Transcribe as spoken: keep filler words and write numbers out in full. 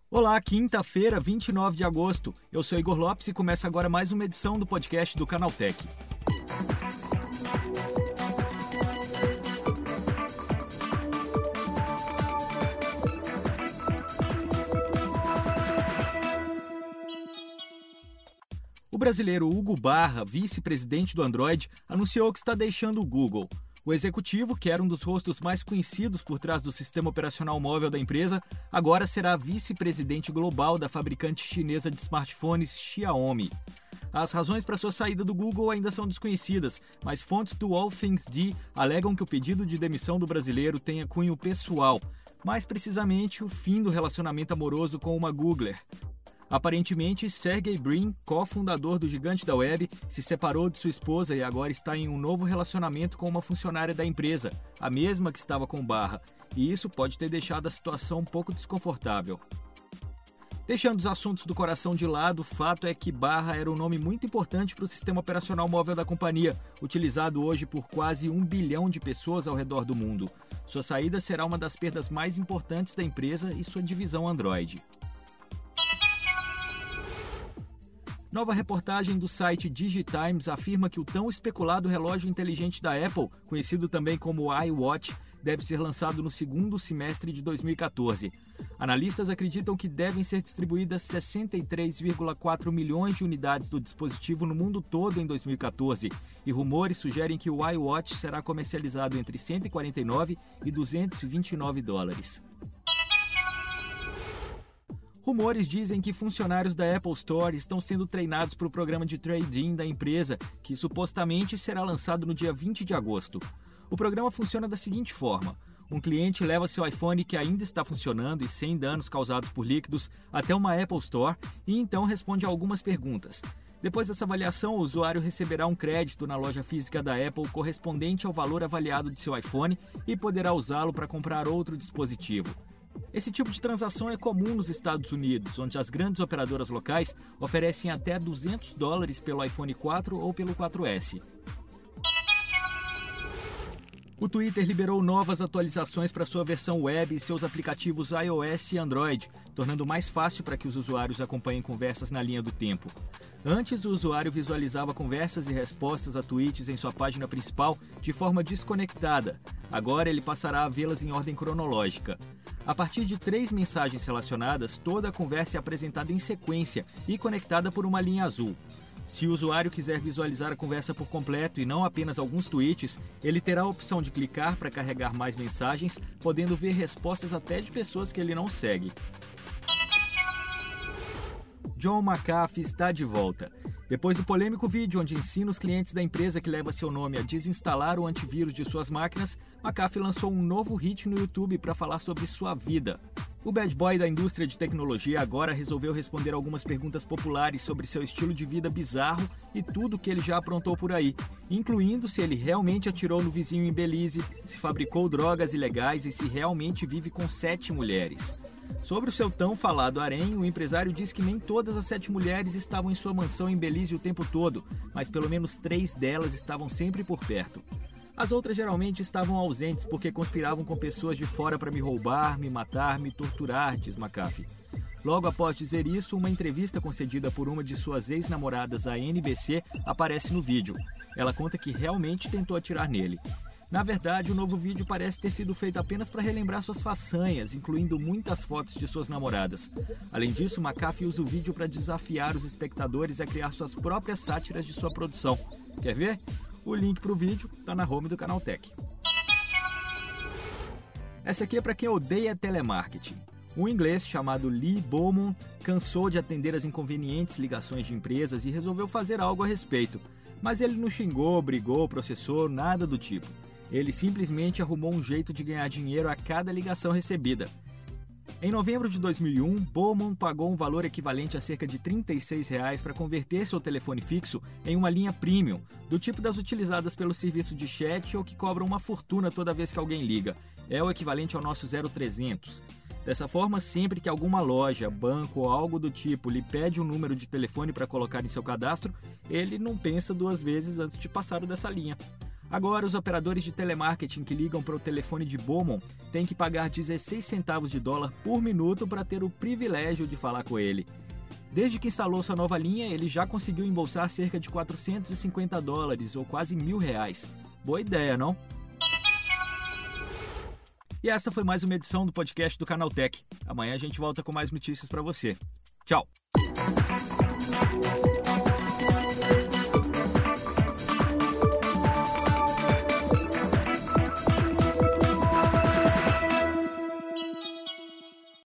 Olá, quinta-feira, vinte e nove de agosto. Eu sou Igor Lopes e começa agora mais uma edição do podcast do Canaltech. O brasileiro Hugo Barra, vice-presidente do Android, anunciou que está deixando o Google. O executivo, que era um dos rostos mais conhecidos por trás do sistema operacional móvel da empresa, agora será vice-presidente global da fabricante chinesa de smartphones Xiaomi. As razões para sua saída do Google ainda são desconhecidas, mas fontes do All Things D alegam que o pedido de demissão do brasileiro tenha cunho pessoal, mais precisamente o fim do relacionamento amoroso com uma Googler. Aparentemente, Sergey Brin, cofundador do gigante da web, se separou de sua esposa e agora está em um novo relacionamento com uma funcionária da empresa, a mesma que estava com Barra, e isso pode ter deixado a situação um pouco desconfortável. Deixando os assuntos do coração de lado, o fato é que Barra era um nome muito importante para o sistema operacional móvel da companhia, utilizado hoje por quase um bilhão de pessoas ao redor do mundo. Sua saída será uma das perdas mais importantes da empresa e sua divisão Android. Nova reportagem do site DigiTimes afirma que o tão especulado relógio inteligente da Apple, conhecido também como iWatch, deve ser lançado no segundo semestre de dois mil e quatorze. Analistas acreditam que devem ser distribuídas sessenta e três vírgula quatro milhões de unidades do dispositivo no mundo todo em dois mil e quatorze, e rumores sugerem que o iWatch será comercializado entre cento e quarenta e nove e duzentos e vinte e nove dólares. Rumores dizem que funcionários da Apple Store estão sendo treinados para o programa de trade-in da empresa, que supostamente será lançado no dia vinte de agosto. O programa funciona da seguinte forma: um cliente leva seu iPhone que ainda está funcionando e sem danos causados por líquidos até uma Apple Store e então responde a algumas perguntas. Depois dessa avaliação, o usuário receberá um crédito na loja física da Apple correspondente ao valor avaliado de seu iPhone e poderá usá-lo para comprar outro dispositivo. Esse tipo de transação é comum nos Estados Unidos, onde as grandes operadoras locais oferecem até duzentos dólares pelo iPhone quatro ou pelo quatro S. O Twitter liberou novas atualizações para sua versão web e seus aplicativos iOS e Android, tornando mais fácil para que os usuários acompanhem conversas na linha do tempo. Antes, o usuário visualizava conversas e respostas a tweets em sua página principal de forma desconectada. Agora ele passará a vê-las em ordem cronológica. A partir de três mensagens relacionadas, toda a conversa é apresentada em sequência e conectada por uma linha azul. Se o usuário quiser visualizar a conversa por completo e não apenas alguns tweets, ele terá a opção de clicar para carregar mais mensagens, podendo ver respostas até de pessoas que ele não segue. John McAfee está de volta. Depois do polêmico vídeo onde ensina os clientes da empresa que leva seu nome a desinstalar o antivírus de suas máquinas, McAfee lançou um novo hit no YouTube para falar sobre sua vida. O bad boy da indústria de tecnologia agora resolveu responder algumas perguntas populares sobre seu estilo de vida bizarro e tudo que ele já aprontou por aí, incluindo se ele realmente atirou no vizinho em Belize, se fabricou drogas ilegais e se realmente vive com sete mulheres. Sobre o seu tão falado harém, o empresário diz que nem todas as sete mulheres estavam em sua mansão em Belize o tempo todo, mas pelo menos três delas estavam sempre por perto. As outras geralmente estavam ausentes porque conspiravam com pessoas de fora para me roubar, me matar, me torturar, diz McAfee. Logo após dizer isso, uma entrevista concedida por uma de suas ex-namoradas à N B C aparece no vídeo. Ela conta que realmente tentou atirar nele. Na verdade, o novo vídeo parece ter sido feito apenas para relembrar suas façanhas, incluindo muitas fotos de suas namoradas. Além disso, McAfee usa o vídeo para desafiar os espectadores a criar suas próprias sátiras de sua produção. Quer ver? O link para o vídeo está na home do Canaltech. Essa aqui é para quem odeia telemarketing. Um inglês chamado Lee Beaumont cansou de atender as inconvenientes ligações de empresas e resolveu fazer algo a respeito. Mas ele não xingou, brigou, processou, nada do tipo. Ele simplesmente arrumou um jeito de ganhar dinheiro a cada ligação recebida. Em novembro de dois mil e um, Beaumont pagou um valor equivalente a cerca de trinta e seis reais para converter seu telefone fixo em uma linha premium, do tipo das utilizadas pelo serviço de chat ou que cobram uma fortuna toda vez que alguém liga. É o equivalente ao nosso zero trezentos. Dessa forma, sempre que alguma loja, banco ou algo do tipo lhe pede um número de telefone para colocar em seu cadastro, ele não pensa duas vezes antes de passar o dessa linha. Agora, os operadores de telemarketing que ligam para o telefone de Beaumont têm que pagar dezesseis centavos de dólar por minuto para ter o privilégio de falar com ele. Desde que instalou sua nova linha, ele já conseguiu embolsar cerca de quatrocentos e cinquenta dólares, ou quase mil reais. Boa ideia, não? E essa foi mais uma edição do podcast do Canaltech. Amanhã a gente volta com mais notícias para você. Tchau!